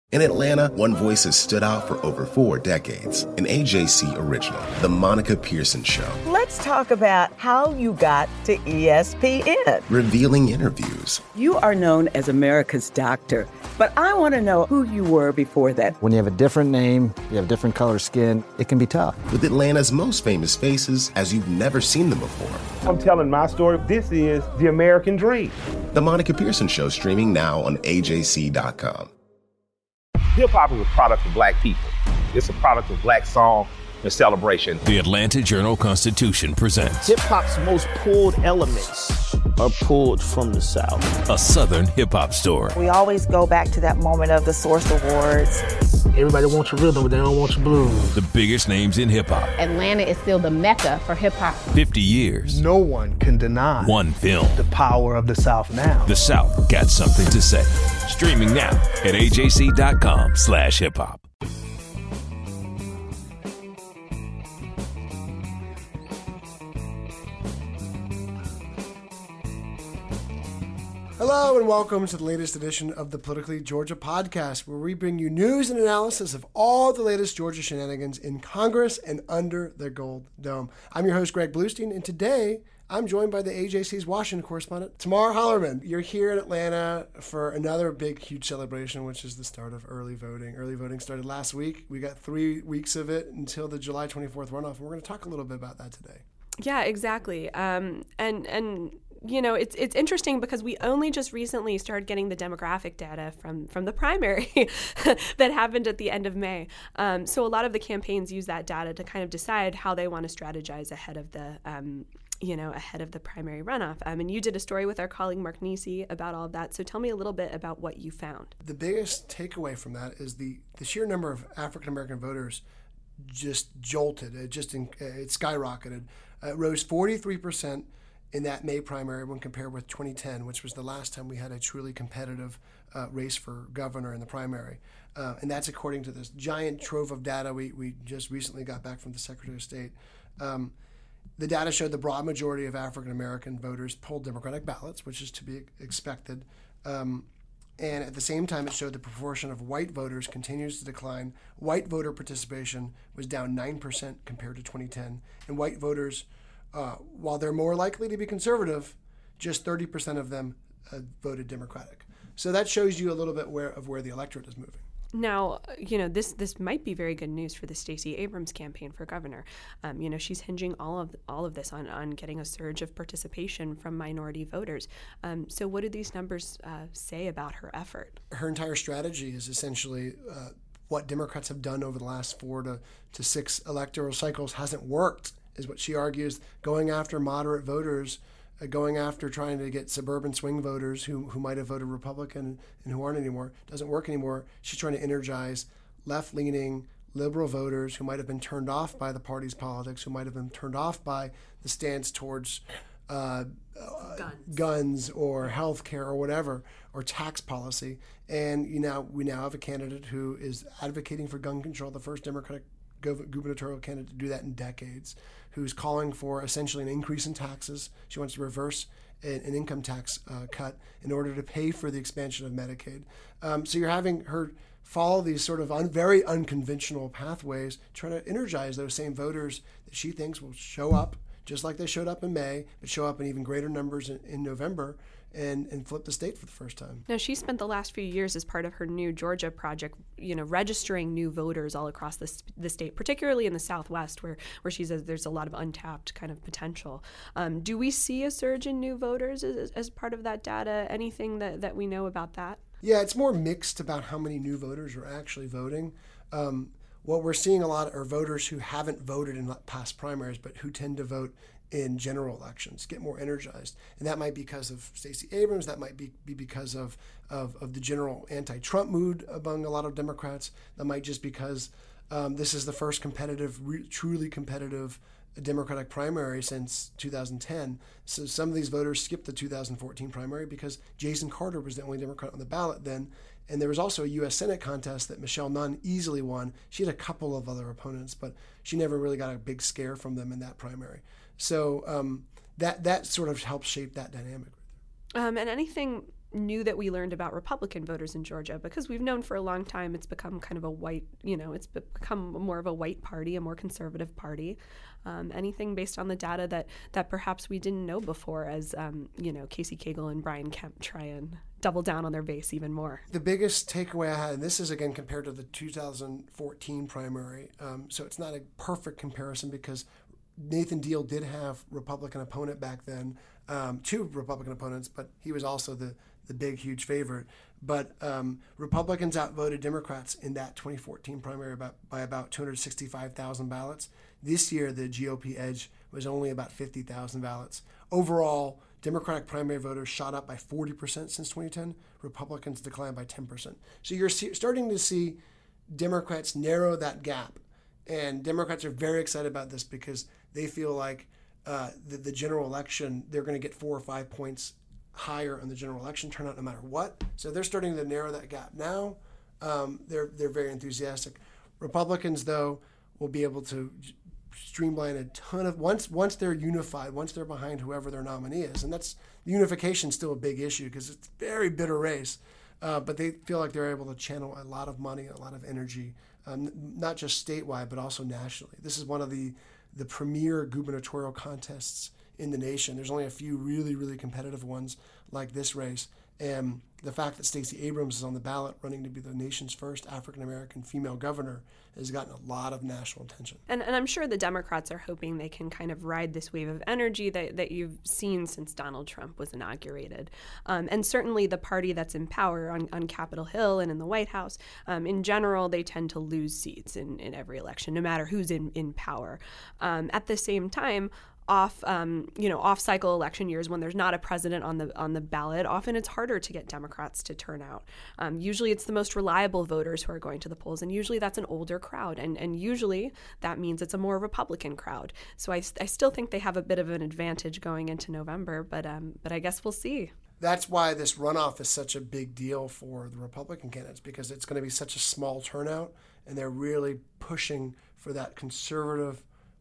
In Atlanta, one voice has stood out for over 4 decades. An AJC original, The Monica Pearson Show. Let's talk about how you got to ESPN. Revealing interviews. You are known as America's doctor, but I want to know who you were before that. When you have a different name, you have different color skin, it can be tough. With Atlanta's most famous faces as you've never seen them before. I'm telling my story. This is the American dream. The Monica Pearson Show, streaming now on AJC.com. Hip-hop is a product of black people. It's a product of black song and celebration. The Atlanta Journal-Constitution presents hip-hop's most pulled elements are pulled from the South. A Southern hip-hop story. We always go back to that moment of the Source Awards. Everybody wants your rhythm, but they don't want your blues. The biggest names in hip-hop. Atlanta is still the mecca for hip-hop. 50 years. No one can deny one film. The power of the South now. The South got something to say. Streaming now at AJC.com/hiphop. Hello and welcome to the latest edition of the Politically Georgia podcast, where we bring you news and analysis of all the latest Georgia shenanigans in Congress and under the Gold Dome. I'm your host, Greg Bluestein, and today I'm joined by the AJC's Washington correspondent, Tamar Hallerman. You're here in Atlanta for another big, huge celebration, which is the start of early voting. Early voting started last week. We got 3 weeks of it until the July 24th runoff, and we're going to talk a little bit about that today. Yeah, exactly. And you know, it's interesting because we only just recently started getting the demographic data from the primary that happened at the end of May. So a lot of the campaigns use that data to kind of decide how they want to strategize ahead of the ahead of the primary runoff. And you did a story with our colleague Mark Nisi about all of that. So tell me a little bit about what you found. The biggest takeaway from that is the sheer number of African American voters just jolted. It skyrocketed. It rose 43% in that May primary when compared with 2010, which was the last time we had a truly competitive race for governor in the primary. And that's according to this giant trove of data we just recently got back from the Secretary of State. The data showed the broad majority of African American voters pulled Democratic ballots, which is to be expected. And at the same time, it showed the proportion of white voters continues to decline. White voter participation was down 9% compared to 2010. And white voters, while they're more likely to be conservative, just 30% of them voted Democratic. So that shows you a little bit of where the electorate is moving. Now, you know, this might be very good news for the Stacey Abrams campaign for governor. She's hinging all of this on getting a surge of participation from minority voters. So what do these numbers say about her effort? Her entire strategy is essentially what Democrats have done over the last 4 to 6 electoral cycles hasn't worked, is what she argues, going after moderate voters, going after trying to get suburban swing voters who might have voted Republican and who aren't anymore, doesn't work anymore. She's trying to energize left-leaning liberal voters who might have been turned off by the party's politics, who might have been turned off by the stance towards guns or health care or whatever, or tax policy. And we now have a candidate who is advocating for gun control, the first Democratic gubernatorial candidate to do that in decades, who's calling for essentially an increase in taxes. She wants to reverse an income tax cut in order to pay for the expansion of Medicaid. So you're having her follow these sort of very unconventional pathways, trying to energize those same voters that she thinks will show up, just like they showed up in May, but show up in even greater numbers in November, and flip the state for the first time. Now, she spent the last few years as part of her New Georgia project, registering new voters all across the state, particularly in the Southwest, where she says there's a lot of untapped kind of potential. Do we see a surge in new voters as part of that data? Anything that we know about that? Yeah, it's more mixed about how many new voters are actually voting. What we're seeing a lot are voters who haven't voted in past primaries, but who tend to vote in general elections, get more energized. And that might be because of Stacey Abrams, that might be because of the general anti-Trump mood among a lot of Democrats, that might just because this is the first truly competitive Democratic primary since 2010. So some of these voters skipped the 2014 primary because Jason Carter was the only Democrat on the ballot then. And there was also a U.S. Senate contest that Michelle Nunn easily won. She had a couple of other opponents, but she never really got a big scare from them in that primary. So that sort of helps shape that dynamic. And anything new that we learned about Republican voters in Georgia, because we've known for a long time it's become kind of a white, it's become more of a white party, a more conservative party. Anything based on the data that perhaps we didn't know before, as Casey Cagle and Brian Kemp try and double down on their base even more. The biggest takeaway I had, and this is again compared to the 2014 primary, so it's not a perfect comparison because Nathan Deal did have Republican opponent back then, 2 Republican opponents, but he was also the big, huge favorite. But Republicans outvoted Democrats in that 2014 primary by about 265,000 ballots. This year, the GOP edge was only about 50,000 ballots. Overall, Democratic primary voters shot up by 40% since 2010. Republicans declined by 10%. So you're starting to see Democrats narrow that gap. And Democrats are very excited about this because they feel like the general election, they're going to get 4 or 5 points higher on the general election turnout no matter what. So they're starting to narrow that gap now. They're very enthusiastic. Republicans, though, will be able to streamline a ton of once they're unified, once they're behind whoever their nominee is, and that's unification still a big issue because it's a very bitter race. But they feel like they're able to channel a lot of money, a lot of energy, not just statewide but also nationally. This is one of the premier gubernatorial contests in the nation. There's only a few really, really competitive ones like this race. And the fact that Stacey Abrams is on the ballot running to be the nation's first African-American female governor has gotten a lot of national attention. And I'm sure the Democrats are hoping they can kind of ride this wave of energy that you've seen since Donald Trump was inaugurated. And certainly the party that's in power on Capitol Hill and in the White House, in general, they tend to lose seats in every election, no matter who's in power. At the same time, off-cycle election years when there's not a president on the ballot, often it's harder to get Democrats to turn out. Usually it's the most reliable voters who are going to the polls, and usually that's an older crowd, and usually that means it's a more Republican crowd. So I still think they have a bit of an advantage going into November, but I guess we'll see. That's why this runoff is such a big deal for the Republican candidates, because it's going to be such a small turnout, and they're really pushing for that conservative,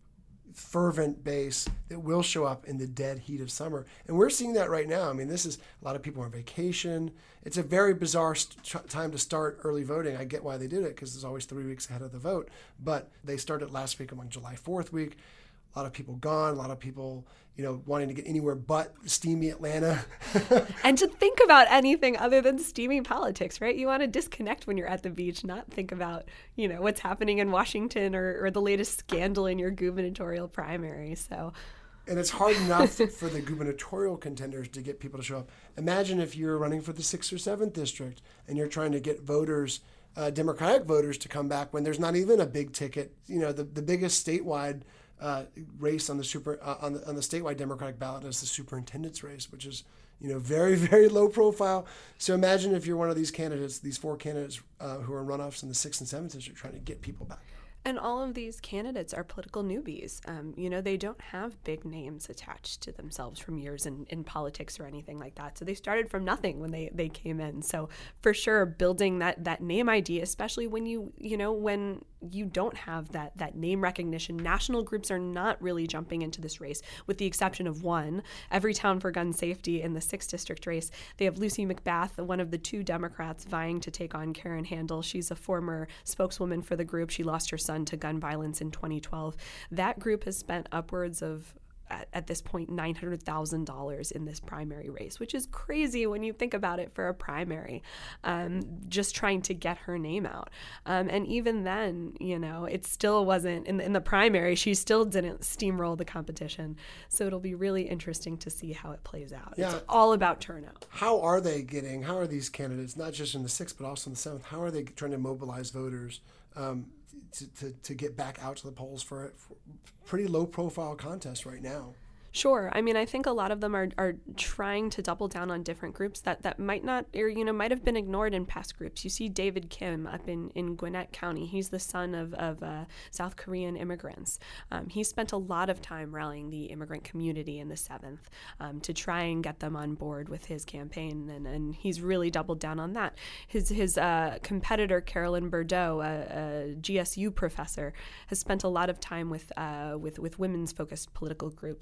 fervent base that will show up in the dead heat of summer. And we're seeing that right now. I mean, this is a lot of people on vacation. It's a very bizarre time to start early voting. I get why they did it because there's always 3 weeks ahead of the vote. But they started last week among July 4th week. A lot of people gone, a lot of people, wanting to get anywhere but steamy Atlanta. And to think about anything other than steamy politics, right? You want to disconnect when you're at the beach, not think about, what's happening in Washington or the latest scandal in your gubernatorial primary. So, and it's hard enough for the gubernatorial contenders to get people to show up. Imagine if you're running for the 6th or 7th district and you're trying to get voters, Democratic voters, to come back when there's not even a big ticket. The biggest statewide race on the statewide Democratic ballot is the superintendent's race, which is very, very low profile. So imagine if you're one of these candidates, these 4 candidates who are runoffs in the 6th and 7th district, trying to get people back. And all of these candidates are political newbies. They don't have big names attached to themselves from years in politics or anything like that. So they started from nothing when they came in. So for sure, building that name ID, especially when when you don't have that name recognition. National groups are not really jumping into this race, with the exception of one, Everytown for Gun Safety in the 6th district race. They have Lucy McBath, one of the 2 Democrats vying to take on Karen Handel. She's a former spokeswoman for the group. She lost her son to gun violence in 2012. That group has spent upwards of, at this point, $900,000 in this primary race, which is crazy when you think about it for a primary, just trying to get her name out. And even then, it still wasn't, in the primary, she still didn't steamroll the competition. So it'll be really interesting to see how it plays out. Yeah. It's all about turnout. How are these candidates, not just in the 6th, but also in the 7th, how are they trying to mobilize voters to get back out to the polls for a pretty low-profile contest right now? Sure. I mean, I think a lot of them are trying to double down on different groups that might not, or, might have been ignored in past groups. You see David Kim up in Gwinnett County. He's the son of South Korean immigrants. He spent a lot of time rallying the immigrant community in the 7th to try and get them on board with his campaign, and he's really doubled down on that. His competitor, Carolyn Bordeaux, a GSU professor, has spent a lot of time with women's-focused political groups such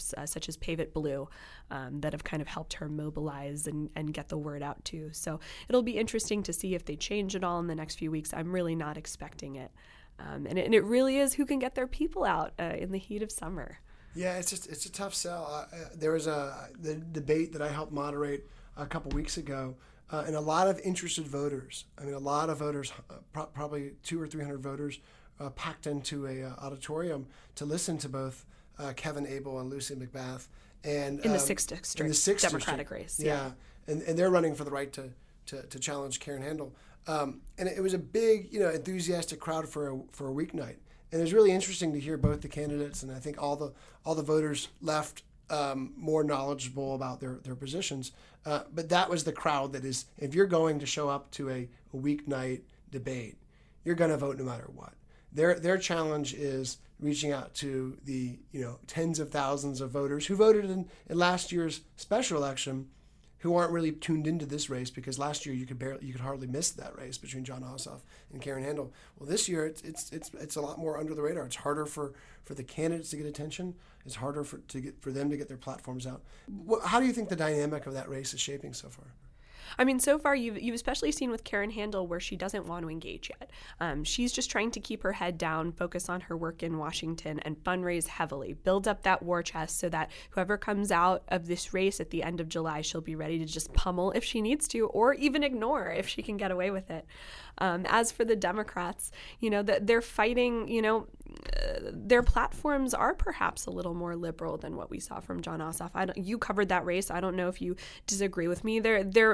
such as Pave It Blue that have kind of helped her mobilize and get the word out too. So it'll be interesting to see if they change it all in the next few weeks. I'm really not expecting it. And it really is who can get their people out in the heat of summer. Yeah, it's a tough sell. There was the debate that I helped moderate a couple weeks ago, and a lot of interested voters. I mean, a lot of voters, probably 200 or 300 voters, packed into a auditorium to listen to both Kevin Abel and Lucy McBath. And in the 6th district, Democratic race. Yeah. And they're running for the right to challenge Karen Handel. And it was a big, enthusiastic crowd for a weeknight. And it was really interesting to hear both the candidates, and I think all the voters left more knowledgeable about their positions. But that was the crowd that is, if you're going to show up to a weeknight debate, you're going to vote no matter what. Their challenge is reaching out to the tens of thousands of voters who voted in last year's special election, who aren't really tuned into this race, because last year you could hardly miss that race between Jon Ossoff and Karen Handel. Well, this year it's a lot more under the radar. It's harder for the candidates to get attention. It's harder for them to get their platforms out. How do you think the dynamic of that race is shaping so far? I mean, so far you've especially seen with Karen Handel where she doesn't want to engage yet. She's just trying to keep her head down, focus on her work in Washington, and fundraise heavily, build up that war chest so that whoever comes out of this race at the end of July, she'll be ready to just pummel if she needs to, or even ignore if she can get away with it. As for the Democrats, they're fighting, their platforms are perhaps a little more liberal than what we saw from Jon Ossoff. You covered that race. I don't know if you disagree with me.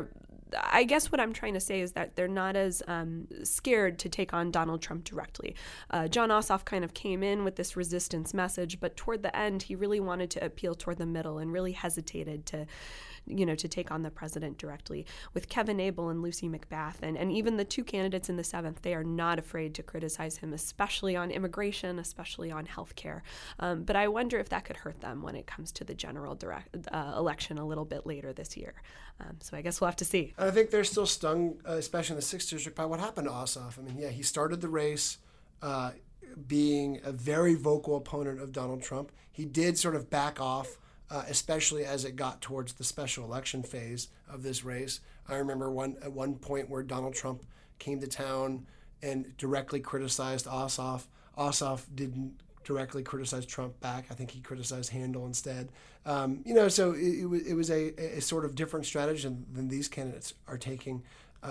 I guess what I'm trying to say is that they're not as scared to take on Donald Trump directly. Jon Ossoff kind of came in with this resistance message, but toward the end, he really wanted to appeal toward the middle and really hesitated to take on the president directly. With Kevin Abel and Lucy McBath, and even the two candidates in the 7th, they are not afraid to criticize him, especially on immigration, especially on health care. But I wonder if that could hurt them when it comes to the general election a little bit later this year. So I guess we'll have to see. I think they're still stung, especially in the 6th district, by what happened to Ossoff. I mean, yeah, he started the race being a very vocal opponent of Donald Trump. He did sort of back off, especially as it got towards the special election phase of this race. I remember at one point where Donald Trump came to town and directly criticized Ossoff. Ossoff didn't directly criticize Trump back. I think he criticized Handel instead. So it was a sort of different strategy than these candidates are taking.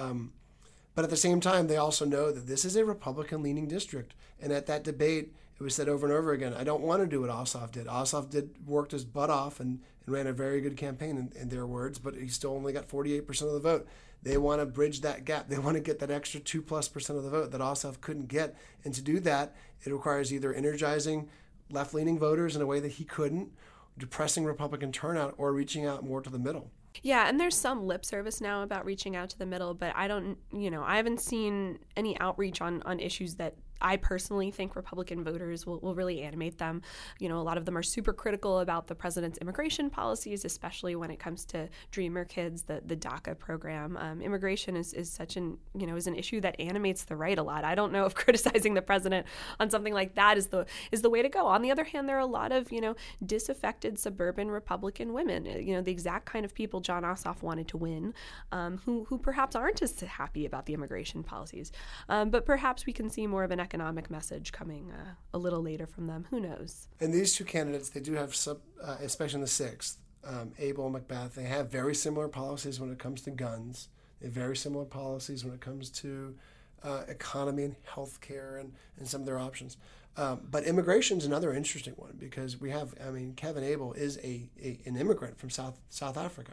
But at the same time, they also know that this is a Republican-leaning district. And at that debate, it was said over and over again, I don't want to do what Ossoff did. Ossoff worked his butt off and ran a very good campaign, in their words, but he still only got 48% of the vote. They want to bridge that gap. They want to get that extra 2+% of the vote that Ossoff couldn't get. And to do that, it requires either energizing left-leaning voters in a way that he couldn't, depressing Republican turnout, or reaching out more to the middle. Yeah, and there's some lip service now about reaching out to the middle, but I haven't seen any outreach on issues that I personally think Republican voters will really animate them. A lot of them are super critical about the president's immigration policies, especially when it comes to Dreamer kids, the DACA program. Immigration is such an issue that animates the right a lot. I don't know if criticizing the president on something like that is the way to go. On the other hand, there are a lot of, disaffected suburban Republican women, the exact kind of people Jon Ossoff wanted to win, who perhaps aren't as happy about the immigration policies. But perhaps we can see more of an economic message coming a little later from them. Who knows? And these two candidates, they do have, especially in the 6th, Abel and McBath, they have very similar policies when it comes to guns. They have very similar policies when it comes to economy and health care and some of their options. But immigration is another interesting one because we have, Kevin Abel is an immigrant from South Africa.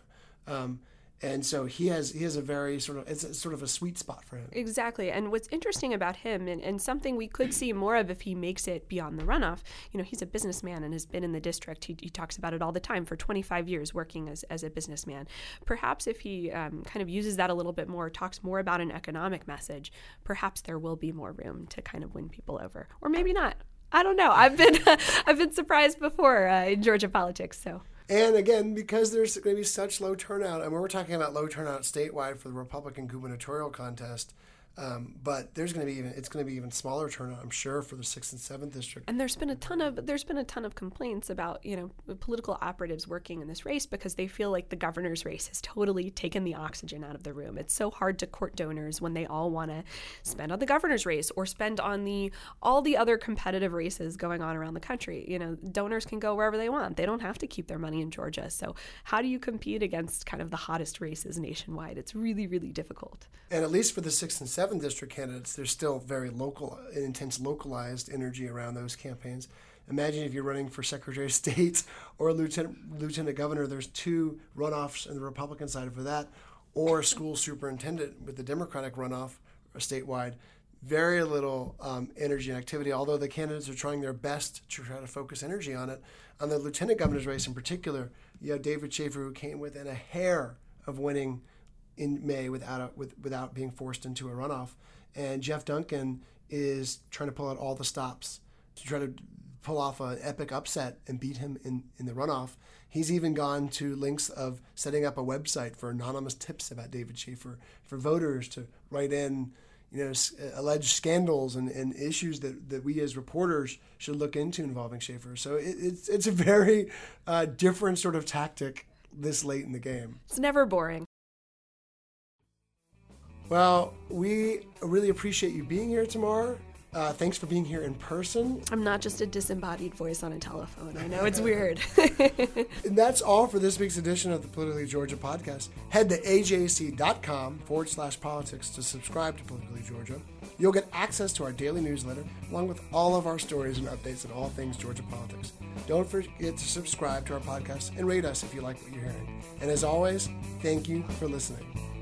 And so he has a very it's sort of a sweet spot for him. Exactly. And what's interesting about him, and something we could see more of if he makes it beyond the runoff, he's a businessman and has been in the district. He talks about it all the time for 25 years working as a businessman. Perhaps if he kind of uses that a little bit more, talks more about an economic message, perhaps there will be more room to kind of win people over. Or maybe not. I don't know. I've been surprised before in Georgia politics, so... And again, because there's going to be such low turnout, and we're talking about low turnout statewide for the Republican gubernatorial contest, But it's going to be even smaller turnout, I'm sure, for the 6th and 7th district. And there's been a ton of complaints about, political operatives working in this race because they feel like the governor's race has totally taken the oxygen out of the room. It's so hard to court donors when they all want to spend on the governor's race or spend on all the other competitive races going on around the country. Donors can go wherever they want. They don't have to keep their money in Georgia. So how do you compete against kind of the hottest races nationwide? It's really, really difficult. And at least for the 6th and 7th district candidates, there's still very intense localized energy around those campaigns. Imagine if you're running for Secretary of State or Lieutenant Governor, there's 2 runoffs on the Republican side for that, or school superintendent with the Democratic runoff statewide. Very little energy and activity, although the candidates are trying their best to try to focus energy on it. On the Lieutenant Governor's race in particular, you have David Shafer, who came within a hair of winning in May without being forced into a runoff. And Jeff Duncan is trying to pull out all the stops to try to pull off an epic upset and beat him in the runoff. He's even gone to lengths of setting up a website for anonymous tips about David Shafer for voters to write in, alleged scandals and issues that we as reporters should look into involving Shafer. So it's a very different sort of tactic this late in the game. It's never boring. Well, we really appreciate you being here, Tamar. Thanks for being here in person. I'm not just a disembodied voice on a telephone. I know it's weird. And that's all for this week's edition of the Politically Georgia podcast. Head to ajc.com/politics to subscribe to Politically Georgia. You'll get access to our daily newsletter, along with all of our stories and updates on all things Georgia politics. Don't forget to subscribe to our podcast and rate us if you like what you're hearing. And as always, thank you for listening.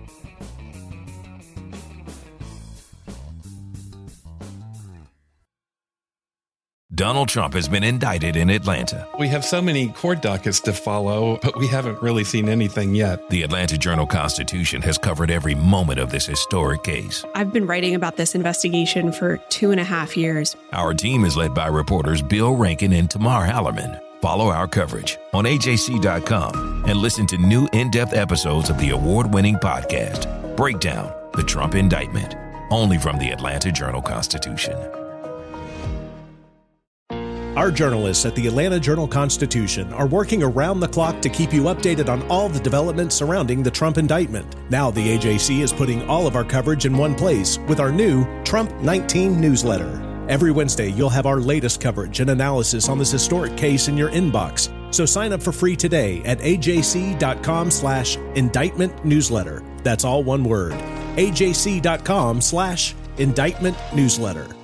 Donald Trump has been indicted in Atlanta. We have so many court dockets to follow, but we haven't really seen anything yet. The Atlanta Journal-Constitution has covered every moment of this historic case. I've been writing about this investigation for 2.5 years. Our team is led by reporters Bill Rankin and Tamar Hallerman. Follow our coverage on AJC.com and listen to new in-depth episodes of the award-winning podcast, Breakdown, the Trump Indictment, only from the Atlanta Journal-Constitution. Our journalists at the Atlanta Journal-Constitution are working around the clock to keep you updated on all the developments surrounding the Trump indictment. Now the AJC is putting all of our coverage in one place with our new Trump 19 newsletter. Every Wednesday, you'll have our latest coverage and analysis on this historic case in your inbox. So sign up for free today at ajc.com/indictment newsletter. That's all one word. ajc.com/indictment newsletter.